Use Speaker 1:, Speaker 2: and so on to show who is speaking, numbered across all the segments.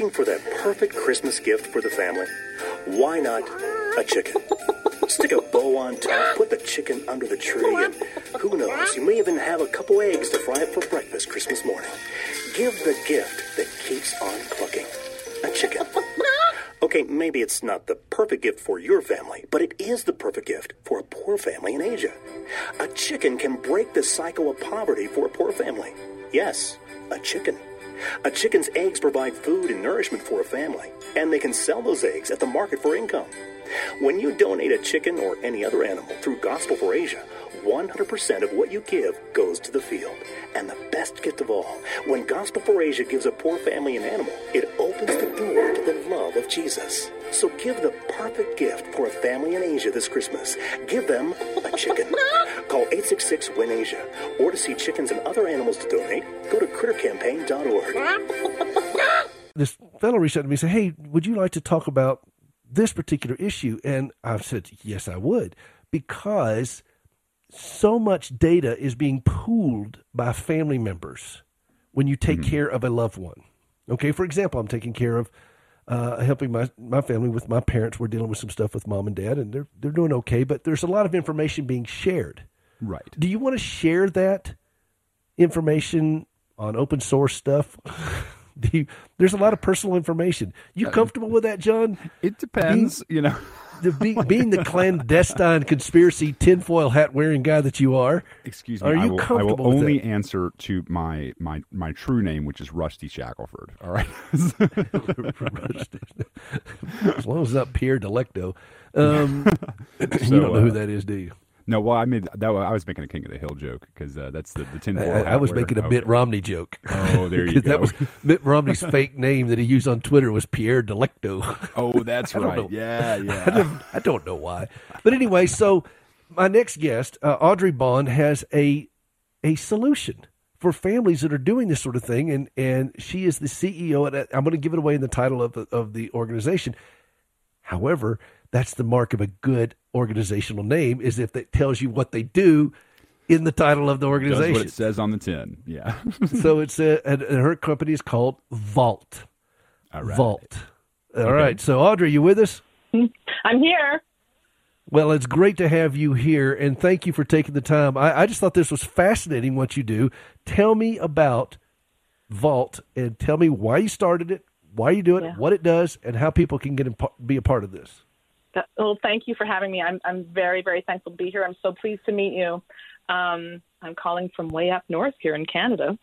Speaker 1: Looking for that perfect Christmas gift for the family? Why not a chicken? Stick a bow on top, put the chicken under the tree, and who knows, you may even have a couple eggs to fry up for breakfast Christmas morning. Give the gift that keeps on clucking. A chicken. Okay, maybe it's not the perfect gift for your family, but it is the perfect gift for a poor family in Asia. A chicken can break the cycle of poverty for a poor family. Yes, a chicken. A chicken's eggs provide food and nourishment for a family, and they can sell those eggs at the market for income. When you donate a chicken or any other animal through Gospel for Asia, 100% of what you give goes to the field. And the best gift of all, when Gospel for Asia gives a poor family an animal, it opens the door to the love of Jesus. So give the perfect gift for a family in Asia this Christmas. Give them a chicken. Call 866-WIN-ASIA. Or to see chickens and other animals to donate, go to crittercampaign.org.
Speaker 2: This fellow reached out to me and said, hey, would you like to talk about this particular issue? And I said, yes, I would, because so much data is being pooled by family members when you take care of a loved one. Okay, for example, I'm taking care of helping my family with my parents. We're dealing with some stuff with mom and dad, and they're doing okay, but there's a lot of information being shared.
Speaker 3: Right.
Speaker 2: Do you want to share that information on open source stuff? There's a lot of personal information. You comfortable with that, John?
Speaker 3: It depends,
Speaker 2: being the clandestine conspiracy tinfoil hat wearing guy that you are.
Speaker 3: Excuse me.
Speaker 2: Are you
Speaker 3: I
Speaker 2: comfortable
Speaker 3: will
Speaker 2: with
Speaker 3: only
Speaker 2: that?
Speaker 3: answer to my true name, which is Rusty Shackelford. All right.
Speaker 2: As long as it's not Pierre Delecto. You don't know who that is, do you?
Speaker 3: No, well, I was making a King of the Hill joke because that's the tinfoil hat.
Speaker 2: I was making a Mitt Romney joke.
Speaker 3: Oh, there you go.
Speaker 2: That was Mitt Romney's fake name that he used on Twitter was Pierre Delecto.
Speaker 3: Oh, that's right. Yeah.
Speaker 2: I don't know why. But anyway, so my next guest, Audrey Bond, has a solution for families that are doing this sort of thing, and she is the CEO. And I'm going to give it away in the title of the organization. However, that's the mark of a good organizational name, is if it tells you what they do in the title of the organization.
Speaker 3: That's what it says on the tin. Yeah.
Speaker 2: So it's and her company is called Vault.
Speaker 3: All right.
Speaker 2: Vault. All right. So Audrey, you with us?
Speaker 4: I'm here.
Speaker 2: Well, it's great to have you here, and thank you for taking the time. I just thought this was fascinating what you do. Tell me about Vault, and tell me why you started it, why you do it, what it does, and how people can be a part of this.
Speaker 4: Well, thank you for having me. I'm very, very thankful to be here. I'm so pleased to meet you. I'm calling from way up north here in Canada.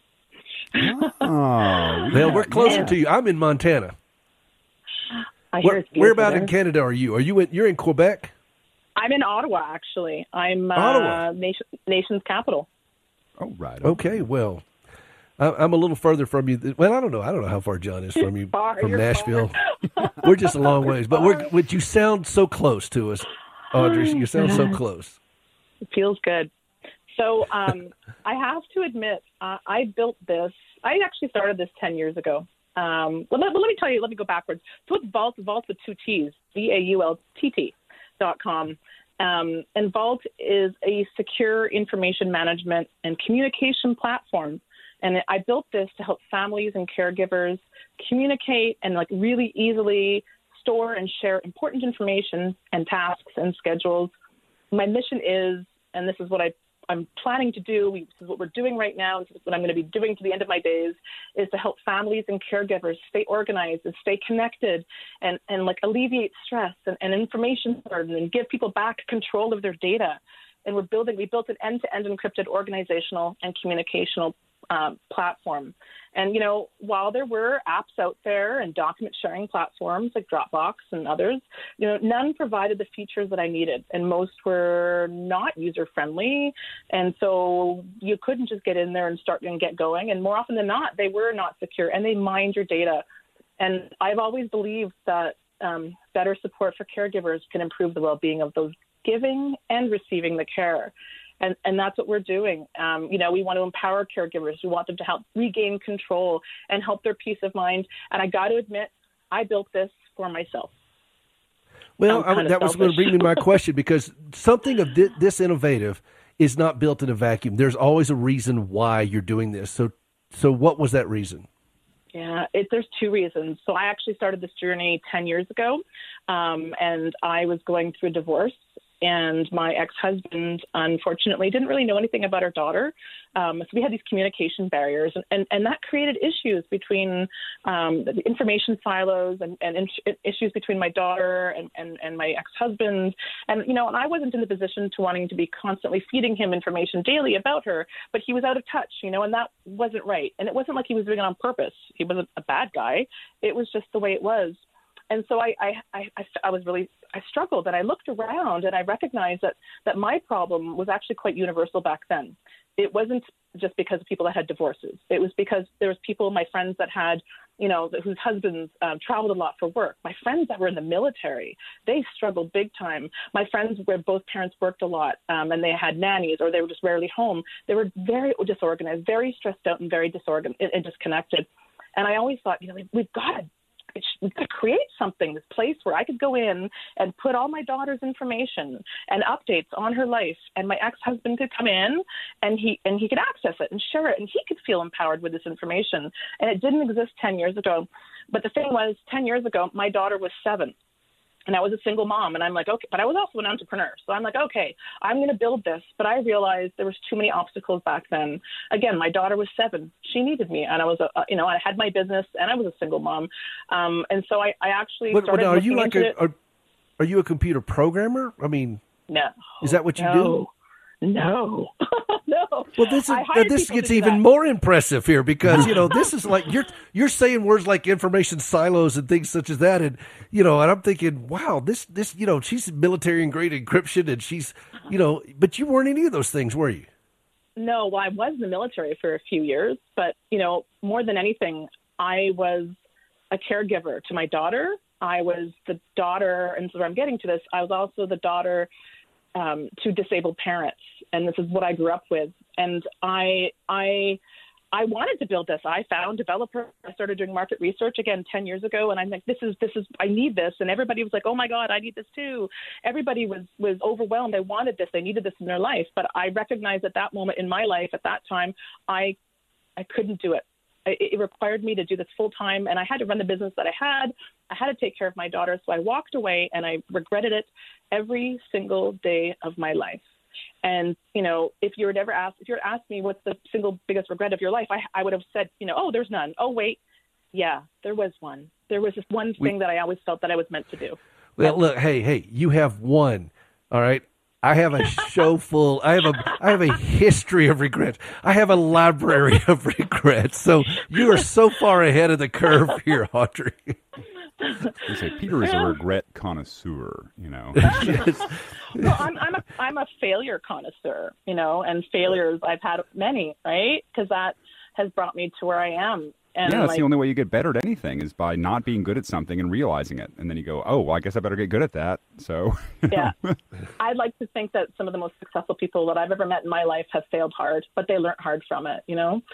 Speaker 3: Oh,
Speaker 2: well, we're closer to you. I'm in Montana. Where about in Canada are you? You're in Quebec?
Speaker 4: I'm in Ottawa, actually. I'm
Speaker 2: Ottawa,
Speaker 4: nation's capital.
Speaker 3: Oh, right.
Speaker 2: Okay, well, I'm a little further from you. Well, I don't know how far John is from you, from Nashville. We're just a long ways, but you sound so close to us, Audrey. You sound so close.
Speaker 4: It feels good. So I have to admit, I built this. I actually started this 10 years ago. Let me tell you. Let me go backwards. So it's Vault with 2 T's, VAULTT.com. And Vault is a secure information management and communication platform. And I built this to help families and caregivers communicate and really easily store and share important information and tasks and schedules. My mission is, and this is what I'm planning to do, this is what we're doing right now, this is what I'm going to be doing to the end of my days, is to help families and caregivers stay organized and stay connected and alleviate stress and information burden and give people back control of their data. And we built an end-to-end encrypted organizational and communicational platform. And, while there were apps out there and document sharing platforms like Dropbox and others, none provided the features that I needed. And most were not user-friendly. And so you couldn't just get in there and start and get going. And more often than not, they were not secure and they mined your data. And I've always believed that better support for caregivers can improve the well-being of those giving and receiving the care. And that's what we're doing. We want to empower caregivers. We want them to help regain control and help their peace of mind. And I got to admit, I built this for myself.
Speaker 2: Well, that was going to bring me my question, because something of this innovative is not built in a vacuum. There's always a reason why you're doing this. So what was that reason?
Speaker 4: Yeah, there's two reasons. So I actually started this journey 10 years ago, and I was going through a divorce. And my ex-husband, unfortunately, didn't really know anything about our daughter. So we had these communication barriers, and that created issues between the information silos and issues between my daughter and my ex-husband. And, and I wasn't in the position to wanting to be constantly feeding him information daily about her, but he was out of touch, and that wasn't right. And it wasn't like he was doing it on purpose. He wasn't a bad guy. It was just the way it was. And so I struggled, and I looked around, and I recognized that my problem was actually quite universal back then. It wasn't just because of people that had divorces. It was because there was people, my friends that had, whose husbands traveled a lot for work. My friends that were in the military, they struggled big time. My friends where both parents worked a lot, and they had nannies, or they were just rarely home. They were very disorganized, very stressed out, and very disorganized and disconnected. And I always thought, we've got to create something, this place where I could go in and put all my daughter's information and updates on her life, and my ex-husband could come in and he could access it and share it, and he could feel empowered with this information. And it didn't exist 10 years ago. But the thing was, 10 years ago, my daughter was 7. And I was a single mom, and I'm like, okay, but I was also an entrepreneur. So I'm like, okay, I'm going to build this. But I realized there was too many obstacles back then. Again, my daughter was 7. She needed me. And I was, I had my business, and I was a single mom. And so I actually started looking into it.
Speaker 2: Are you a computer programmer? I mean,
Speaker 4: no.
Speaker 2: Is that what you do?
Speaker 4: No. No.
Speaker 2: Well, this gets even more impressive here, because this is like you're saying words like information silos and things such as that, and and I'm thinking, wow, this she's military grade encryption, and she's but you weren't any of those things, were you?
Speaker 4: No, well, I was in the military for a few years, but more than anything, I was a caregiver to my daughter. I was the daughter, and so where I'm getting to this, I was also the daughter to disabled parents, and this is what I grew up with. And I wanted to build this. I found developers. I started doing market research again 10 years ago, and I'm like, this is I need this. And everybody was like, oh my God, I need this too. Everybody was overwhelmed. They wanted this. They needed this in their life. But I recognized at that moment in my life, at that time, I couldn't do it. It required me to do this full time, and I had to run the business that I had. I had to take care of my daughter. So I walked away, and I regretted it every single day of my life. And, if you had asked me what's the single biggest regret of your life, I would have said, oh, there's none. Oh, wait. Yeah, there was one. There was this one thing that I always felt that I was meant to do.
Speaker 2: Well, look, hey, you have one. All right. I have a show full. I have a history of regrets. I have a library of regrets. So you are so far ahead of the curve here, Audrey.
Speaker 3: You say Peter is a regret connoisseur.
Speaker 2: Yes.
Speaker 4: Well, I'm a failure connoisseur. And failures I've had many, right? Because that has brought me to where I am. And
Speaker 3: that's the only way you get better at anything, is by not being good at something and realizing it. And then you go, oh, well, I guess I better get good at that. So,
Speaker 4: yeah, I'd like to think that some of the most successful people that I've ever met in my life have failed hard, but they learned hard from it,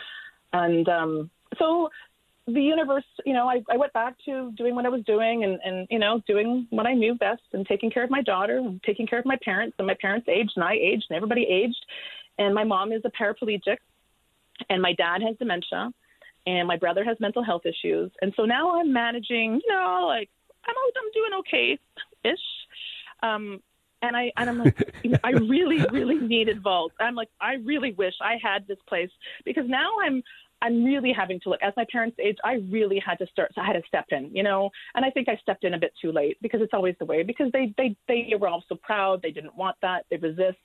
Speaker 4: And so the universe, I went back to doing what I was doing and doing what I knew best, and taking care of my daughter and taking care of my parents. And my parents aged, and I aged, and everybody aged. And my mom is a paraplegic, and my dad has dementia. And my brother has mental health issues. And so now I'm managing, I'm doing okay-ish. And I'm like, I really, really needed Vault. I'm like, I really wish I had this place, because now I'm really having to look. As my parents age, I really had to step in, and I think I stepped in a bit too late, because it's always the way, because they were all so proud. They didn't want that. They resist.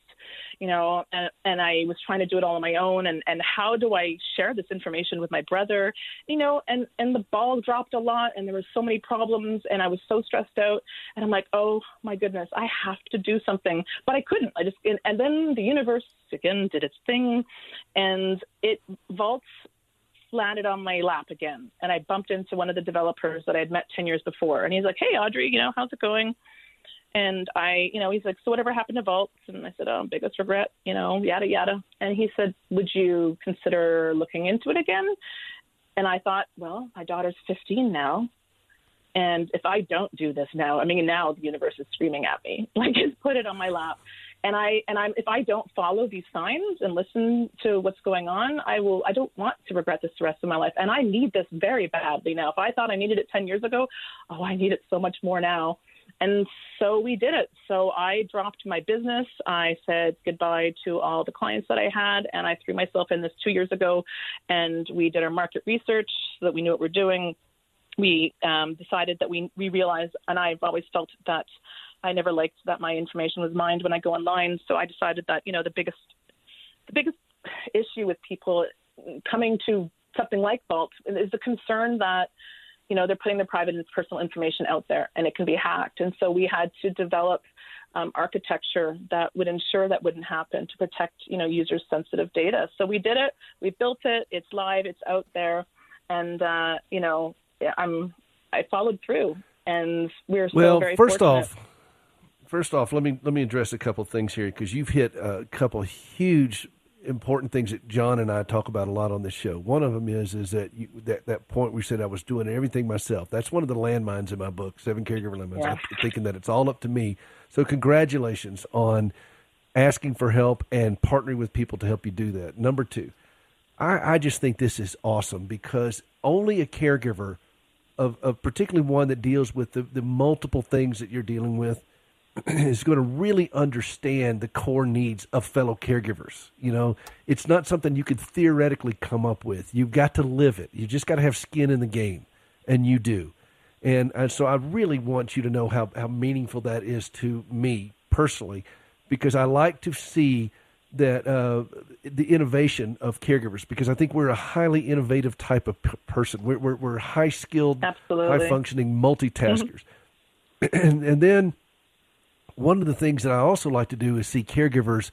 Speaker 4: And I was trying to do it all on my own. And how do I share this information with my brother? And the ball dropped a lot, and there were so many problems, and I was so stressed out. And I'm like, oh my goodness, I have to do something. But I couldn't. And then the universe again did its thing, and Vaults landed on my lap again. And I bumped into one of the developers that I had met 10 years before. And he's like, hey, Audrey, how's it going? And he's like, so whatever happened to Vaults? And I said, oh, biggest regret, yada, yada. And he said, would you consider looking into it again? And I thought, well, my daughter's 15 now. And if I don't do this now, now the universe is screaming at me, like, it's put it on my lap. if I don't follow these signs and listen to what's going on, I don't want to regret this the rest of my life. And I need this very badly now. If I thought I needed it 10 years ago, I need it so much more now. And so we did it. So I dropped my business. I said goodbye to all the clients that I had, and I threw myself in this 2 years ago. And we did our market research so that we knew what we're doing. We decided that we realized, and I've always felt that I never liked that my information was mined when I go online. So I decided that, the biggest issue with people coming to something like Vault is the concern that, they're putting their private and personal information out there and it can be hacked. And so we had to develop architecture that would ensure that wouldn't happen to protect, users' sensitive data. So we did it. We built it. It's live. It's out there. And, I followed through, and we're so very fortunate.
Speaker 2: First off, let me address a couple of things here, because you've hit a couple of huge important things that John and I talk about a lot on this show. One of them is that that point we said I was doing everything myself. That's one of the landmines in my book, 7 Caregiver Landmines.
Speaker 4: Yeah.
Speaker 2: I'm thinking that it's all up to me. So congratulations on asking for help and partnering with people to help you do that. Number 2, I just think this is awesome, because only a caregiver of particularly one that deals with the multiple things that you're dealing with is going to really understand the core needs of fellow caregivers. It's not something you could theoretically come up with. You've got to live it. You just got to have skin in the game, and you do. And so I really want you to know how meaningful that is to me personally, because I like to see that the innovation of caregivers, because I think we're a highly innovative type of person. We're high-skilled,
Speaker 4: Absolutely.
Speaker 2: high-functioning multitaskers. Mm-hmm. And then one of the things that I also like to do is see caregivers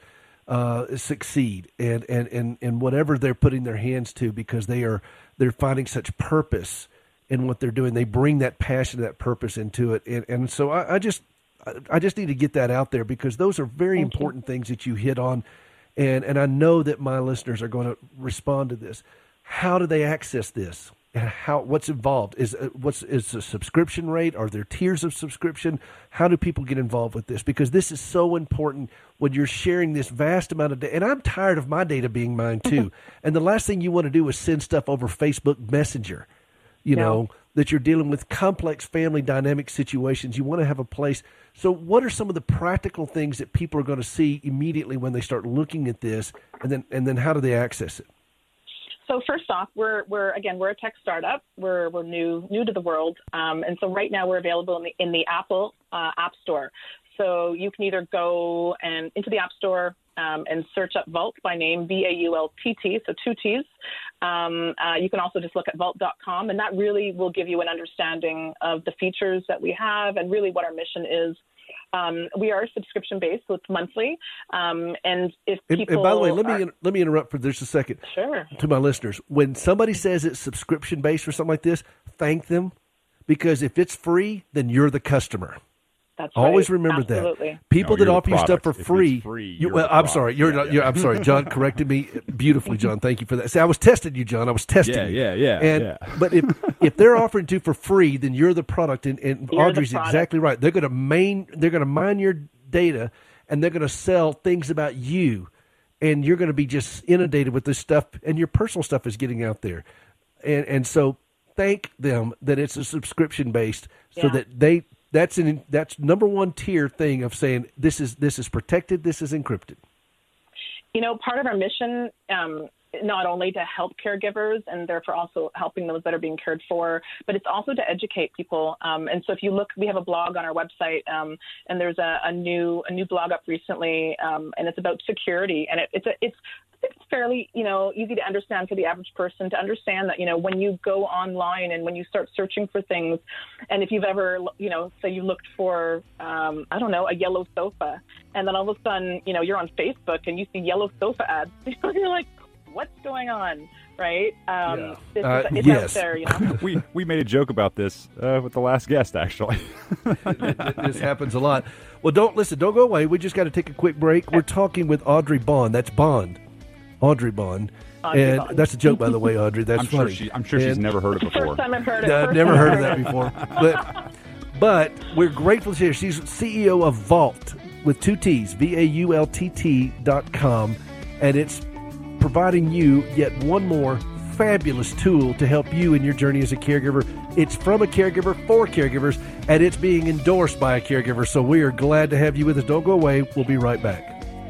Speaker 2: succeed and whatever they're putting their hands to, because they're finding such purpose in what they're doing. They bring that passion, that purpose into it. And so I just need to get that out there, because those are very important things that you hit on. And I know that my listeners are going to respond to this. How do they access this? And what's involved? Is the subscription rate? Are there tiers of subscription? How do people get involved with this? Because this is so important when you're sharing this vast amount of data. And I'm tired of my data being mined too. And the last thing you want to do is send stuff over Facebook Messenger, that you're dealing with complex family dynamic situations. You want to have a place. So what are some of the practical things that people are going to see immediately when they start looking at this? And then how do they access it?
Speaker 4: So first off, we're a tech startup. We're new to the world, and so right now we're available in the Apple App Store. So you can either go into the App Store and search up Vault by name, VAULTT, so 2 T's. You can also just look at vault.com, and that really will give you an understanding of the features that we have and really what our mission is. We are subscription-based, so it's monthly. And if people
Speaker 2: and by the way, let me interrupt for just a second.
Speaker 4: Sure.
Speaker 2: To my listeners, when somebody says it's subscription-based or something like this, thank them, because if it's free, then you're the customer.
Speaker 4: That's
Speaker 2: Always
Speaker 4: right.
Speaker 2: remember
Speaker 4: Absolutely.
Speaker 2: that. People that offer you stuff for
Speaker 3: If
Speaker 2: free.
Speaker 3: it's free,
Speaker 2: I'm sorry. I'm sorry. John corrected me beautifully, John. Thank you for that. See, I was testing you, John. I was testing you.
Speaker 3: Yeah.
Speaker 2: But if they're offering to for free, then you're the product. And Audrey's exactly right. They're going to mine your data, and they're going to sell things about you, and you're going to be just inundated with this stuff, and your personal stuff is getting out there. And so thank them that it's a subscription based, so that that's number one tier thing of saying this is protected, this is encrypted.
Speaker 4: Part of our mission, not only to help caregivers and therefore also helping those that are being cared for, but it's also to educate people. And so if you look, we have a blog on our website, and there's a new blog up recently, and it's about security. And it's fairly, easy to understand for the average person to understand that, when you go online and when you start searching for things, and if you've ever, say you looked for, a yellow sofa, and then all of a sudden, you're on Facebook and you see yellow sofa ads, you're like, what's going on, right? It's
Speaker 2: yes.
Speaker 4: out there,
Speaker 3: We made a joke about this with the last guest, actually.
Speaker 2: This happens a lot. Well, don't go away. We just got to take a quick break. We're talking with Audrey Bond. That's Bond. Audrey Bond. And that's a joke, by the way, Audrey. That's funny.
Speaker 3: I'm sure she's never heard it before.
Speaker 4: First time I've heard it.
Speaker 2: I've never heard of that before. But we're grateful to hear. She's CEO of Vault, with 2 T's, VAULTT.com, and it's providing you yet one more fabulous tool to help you in your journey as a caregiver. It's from a caregiver for caregivers, and it's being endorsed by a caregiver, so we are glad to have you with us. Don't go away. We'll be right back.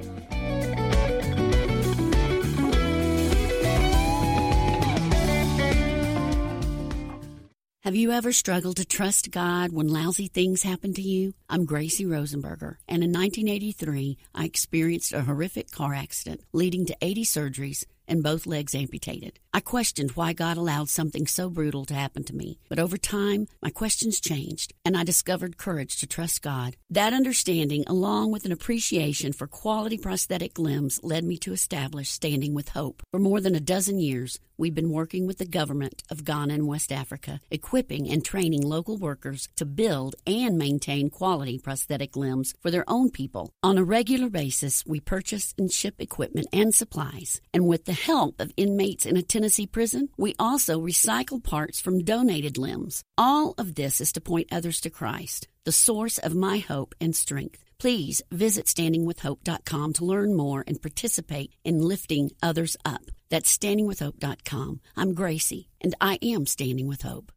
Speaker 5: Have you ever struggled to trust God when lousy things happen to you? I'm Gracie Rosenberger, and in 1983, I experienced a horrific car accident leading to 80 surgeries and both legs amputated. I questioned why God allowed something so brutal to happen to me, but over time, my questions changed, and I discovered courage to trust God. That understanding, along with an appreciation for quality prosthetic limbs, led me to establish Standing with Hope. For more than a dozen years, we've been working with the government of Ghana and West Africa, equipping and training local workers to build and maintain quality prosthetic limbs for their own people. On a regular basis, we purchase and ship equipment and supplies, and with the help of inmates in a Tennessee prison, we also recycle parts from donated limbs. All of this is to point others to Christ, the source of my hope and strength. Please visit standingwithhope.com to learn more and participate in lifting others up. That's standingwithhope.com. I'm Gracie, and I am Standing with Hope.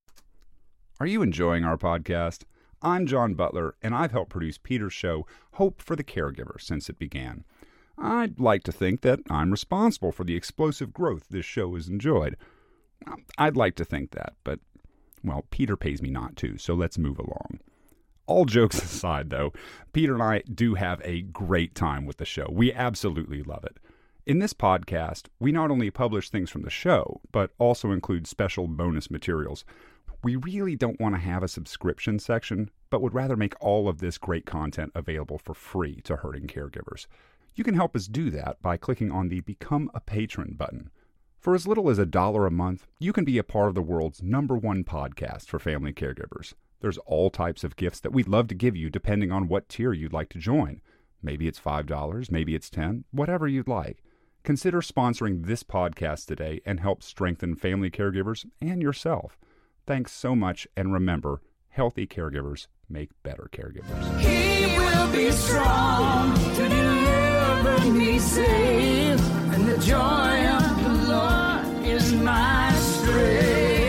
Speaker 3: Are you enjoying our podcast? I'm John Butler, and I've helped produce Peter's show, Hope for the Caregiver, since it began. I'd like to think that I'm responsible for the explosive growth this show has enjoyed. I'd like to think that, but, well, Peter pays me not to, so let's move along. All jokes aside, though, Peter and I do have a great time with the show. We absolutely love it. In this podcast, we not only publish things from the show, but also include special bonus materials. We really don't want to have a subscription section, but would rather make all of this great content available for free to hurting caregivers. You can help us do that by clicking on the Become a Patron button. For as little as $1 a month, you can be a part of the world's #1 podcast for family caregivers. There's all types of gifts that we'd love to give you depending on what tier you'd like to join. Maybe it's $5, maybe it's $10, whatever you'd like. Consider sponsoring this podcast today and help strengthen family caregivers and yourself. Thanks so much, and remember, healthy caregivers make better caregivers.
Speaker 6: He will be strong to deliver me safe, and the joy of the Lord is my strength.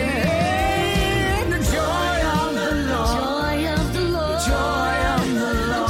Speaker 6: The joy of the Lord, joy of the Lord, joy of the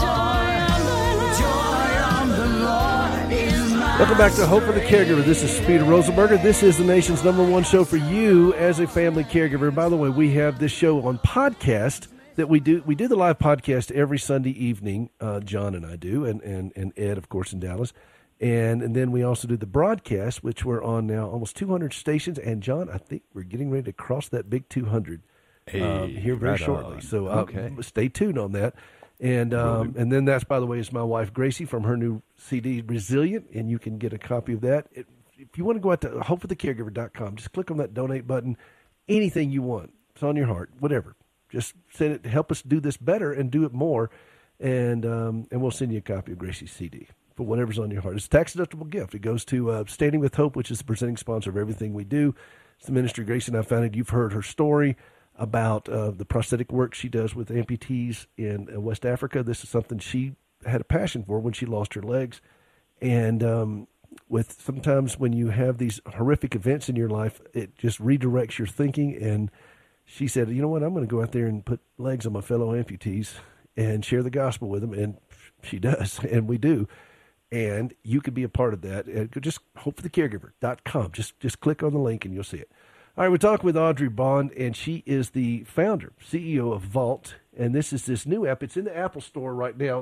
Speaker 6: Lord, joy of the Lord is my.
Speaker 2: Welcome back to Hope for the Caregiver. This is Peter Rosenberger. This is the nation's #1 show for you as a family caregiver. By the way, we have this show on podcast that we do the live podcast every Sunday evening. John and I do, and Ed, of course, in Dallas. And then we also do the broadcast, which we're on now almost 200 stations. And, John, I think we're getting ready to cross that big 200 here very shortly. On. So stay tuned on that. And then that's, by the way, is my wife, Gracie, from her new CD, Resilient, and you can get a copy of that. If you want to go out to hopeforthecaregiver.com, just click on that donate button. Anything you want. It's on your heart, whatever. Just send it to help us do this better and do it more, and we'll send you a copy of Gracie's CD for whatever's on your heart. It's a tax-deductible gift. It goes to Standing with Hope, which is the presenting sponsor of everything we do. It's the ministry Gracie and I founded. You've heard her story about the prosthetic work she does with amputees in West Africa. This is something she had a passion for when she lost her legs. And with sometimes when you have these horrific events in your life, it just redirects your thinking. And she said, you know what, I'm going to go out there and put legs on my fellow amputees and share the gospel with them. And she does, and we do. And you could be a part of that. And just hopeforthecaregiver.com. Just click on the link and you'll see it. All right, we're talking with Audrey Bond, and she is the founder, CEO of Vault. And this is this new app. It's in the Apple Store right now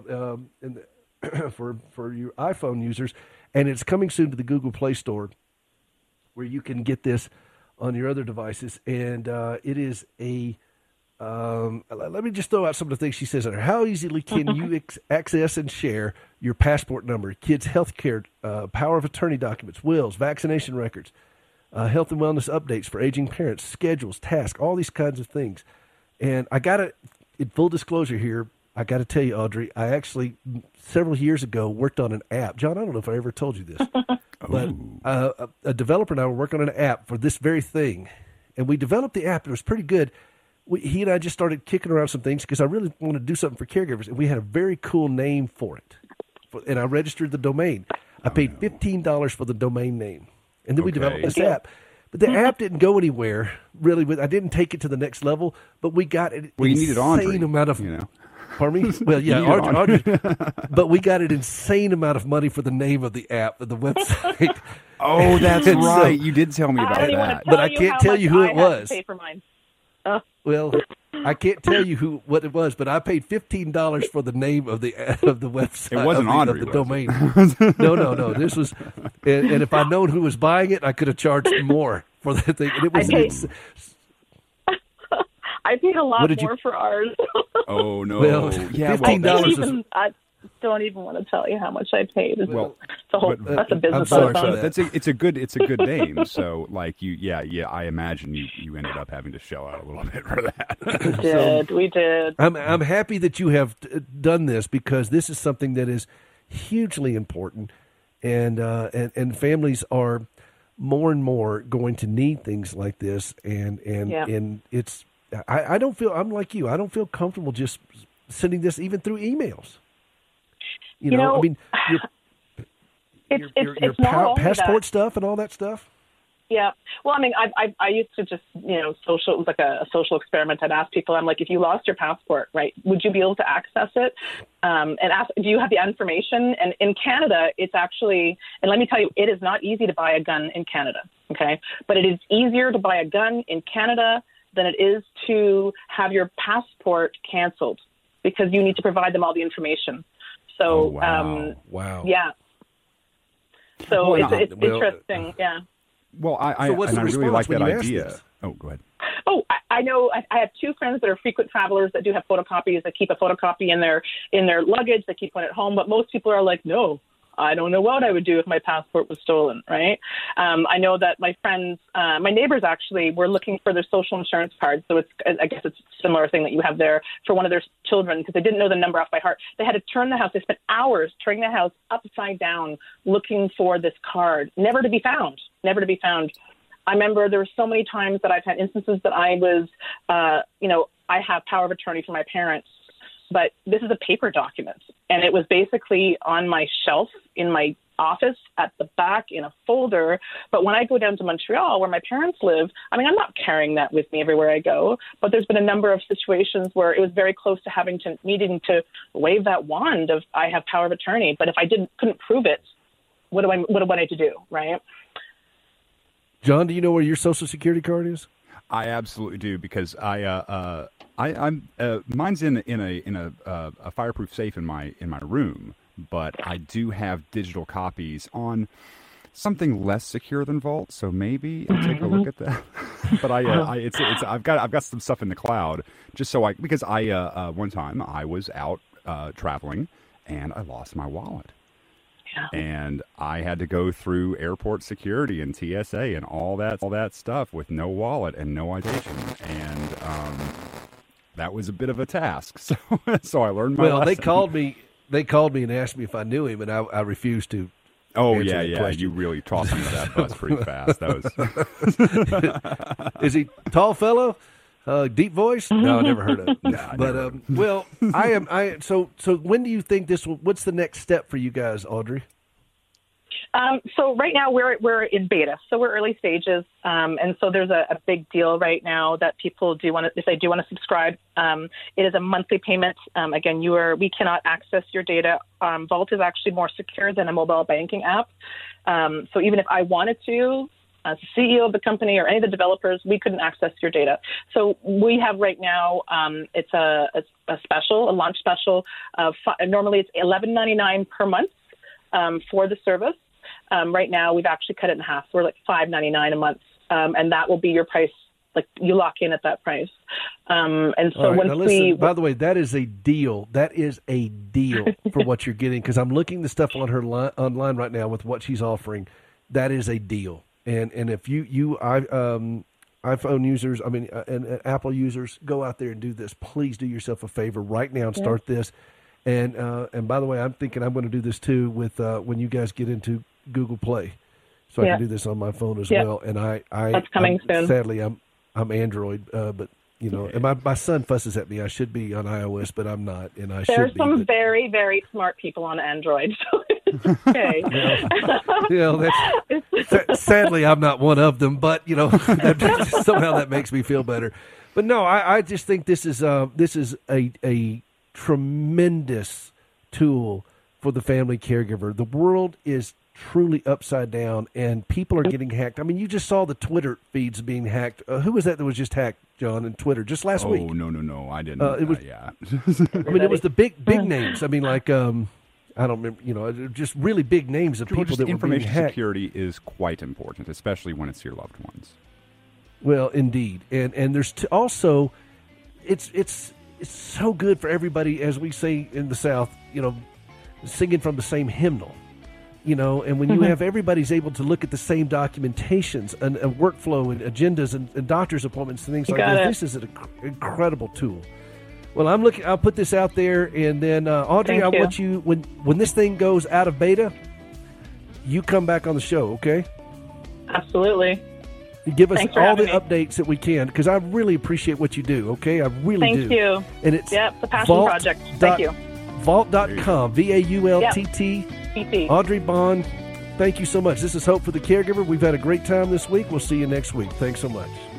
Speaker 2: for your iPhone users. And it's coming soon to the Google Play Store where you can get this on your other devices. And it is a let me just throw out some of the things she says in there. How easily can you access and share your passport number, kids' health care, power of attorney documents, wills, vaccination records, health and wellness updates for aging parents, schedules, tasks, all these kinds of things. And I got to, in full disclosure here, I got to tell you, Audrey, I actually, several years ago, worked on an app. John, I don't know if I ever told you this, but a developer and I were working on an app for this very thing. And we developed the app. It was pretty good. he and I just started kicking around some things because I really wanted to do something for caregivers, and we had a very cool name for it. And I registered the domain. I paid $15 for the domain name, and then we developed this app. But the app didn't go anywhere, really. I didn't take it to the next level, but we got an insane amount of... Pardon me? Well, yeah, Audrey, but we got an insane amount of money for the name of the app, of the website.
Speaker 3: Oh, that's right. You did tell me about that.
Speaker 2: But I can't tell you who it was.
Speaker 4: Pay for mine.
Speaker 2: Well, I can't tell you what it was, but I paid $15 for the name of the website.
Speaker 3: It wasn't Audrey,
Speaker 2: of the domain. No. This was, and if I'd known who was buying it, I could have charged more for that thing. And it was.
Speaker 4: I paid a lot more for ours.
Speaker 3: Oh no!
Speaker 2: Well, $15.
Speaker 4: I don't even want to tell you how much I paid. That's a business.
Speaker 2: I'm sorry.
Speaker 3: It's a good name. So, like I imagine you ended up having to shell out a little bit for that.
Speaker 4: We did.
Speaker 2: I'm happy that you have done this because this is something that is hugely important, and families are more and more going to need things like this, and it's. I don't feel. I'm like you. I don't feel comfortable just sending this even through emails. You know, I mean, your passport stuff and all that stuff.
Speaker 4: Yeah. Well, I mean, I used to just, it was like a social experiment. I'd ask people, I'm like, if you lost your passport, right, would you be able to access it? And ask, do you have the information? And in Canada, it's actually, and let me tell you, it is not easy to buy a gun in Canada. Okay. But it is easier to buy a gun in Canada than it is to have your passport canceled because you need to provide them all the information. So,
Speaker 2: wow.
Speaker 4: Yeah. So it's interesting. Yeah.
Speaker 3: Well, I really like that idea. Oh, go ahead.
Speaker 4: Oh, I know. I have two friends that are frequent travelers that do have photocopies. That keep a photocopy in their luggage. They keep one at home. But most people are like, no, I don't know what I would do if my passport was stolen. Right? I know that my friends, my neighbors actually were looking for their social insurance cards. So I guess it's a similar thing that you have there for one of their children because they didn't know the number off by heart. They had to turn the house. They spent hours turning the house upside down looking for this card, never to be found. I remember there were so many times that I've had instances that I was, I have power of attorney for my parents, but this is a paper document. And it was basically on my shelf in my office at the back in a folder. But when I go down to Montreal, where my parents live, I mean, I'm not carrying that with me everywhere I go. But there's been a number of situations where it was very close to needing to wave that wand of I have power of attorney. But if I couldn't prove it, what do I need to do, right?
Speaker 2: John, do you know where your Social Security card is?
Speaker 3: I absolutely do because I'm mine's in a fireproof safe in my room, but I do have digital copies on something less secure than Vault, so maybe I'll take a look at that. But I've got some stuff in the cloud just so because one time I was out traveling and I lost my wallet. And I had to go through airport security and TSA and all that stuff with no wallet and no identification, and that was a bit of a task. So I learned my lesson.
Speaker 2: Well, they called me and asked me if I knew him, and I refused to.
Speaker 3: Oh yeah. You really tossed me that bus pretty fast. That
Speaker 2: was. Is he tall fellow? Deep voice? No, I never heard of it. But So when do you think what's the next step for you guys, Audrey?
Speaker 4: So right now we're in beta, so we're early stages, and so there's a big deal right now that people do want to, if they do want to subscribe. It is a monthly payment. Again, we cannot access your data. Vault is actually more secure than a mobile banking app. So even if I wanted to, as the CEO of the company or any of the developers, we couldn't access your data. So we have right now, it's a launch special. Normally it's $11.99 per month for the service. Right now we've actually cut it in half. We're like $5.99 a month, and that will be your price. Like you lock in at that price. And so
Speaker 2: by the way, that is a deal. That is a deal for what you're getting because I'm looking the stuff on her online right now with what she's offering. That is a deal. And if iPhone users, and Apple users, go out there and do this. Please do yourself a favor right now and start this. And by the way, I'm thinking I'm going to do this too with when you guys get into Google Play, so I can do this on my phone as well. And
Speaker 4: that's coming soon.
Speaker 2: Sadly, I'm Android, but You know, and my son fusses at me. I should be on iOS, but I'm not, and I
Speaker 4: There's
Speaker 2: should be.
Speaker 4: some very, very smart people on Android, so it's okay.
Speaker 2: Sadly, I'm not one of them, but you know, somehow that makes me feel better. But no, I just think this is a tremendous tool for the family caregiver. The world is truly upside down, and people are getting hacked. I mean, you just saw the Twitter feeds being hacked. Who was that was just hacked, John, in Twitter just last week?
Speaker 3: Oh, no, I didn't.
Speaker 2: It was,
Speaker 3: yeah.
Speaker 2: I mean, it was the big names. I mean, like, I don't remember, you know, just really big names of people that were being hacked.
Speaker 3: Information security is quite important, especially when it's your loved ones.
Speaker 2: Well, indeed. And there's also, it's so good for everybody, as we say in the South, you know, singing from the same hymnal. You know, and when you have everybody's able to look at the same documentations and workflow and agendas and doctor's appointments and things like that, this is an incredible tool. Well, I'll put this out there, and then Audrey, I want you when this thing goes out of beta, you come back on the show, okay?
Speaker 4: Absolutely.
Speaker 2: You give us all the updates that we can, because I really appreciate what you do. Okay, I really do.
Speaker 4: Thank you.
Speaker 2: And it's
Speaker 4: the passion project. Thank you.
Speaker 2: Vault.com, VAULTT.
Speaker 4: PT.
Speaker 2: Audrey Bond, thank you so much. This is Hope for the Caregiver. We've had a great time this week. We'll see you next week. Thanks so much.